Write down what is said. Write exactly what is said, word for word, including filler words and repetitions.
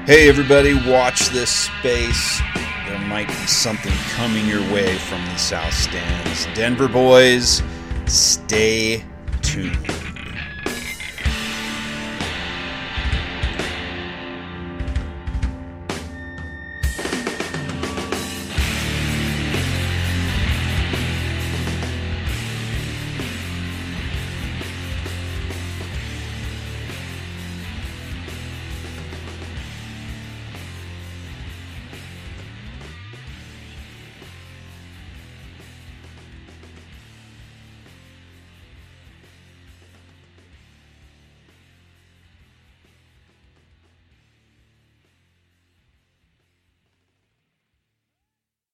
Hey everybody, watch this space. There might be something coming your way from the South Stands. Denver boys, stay tuned.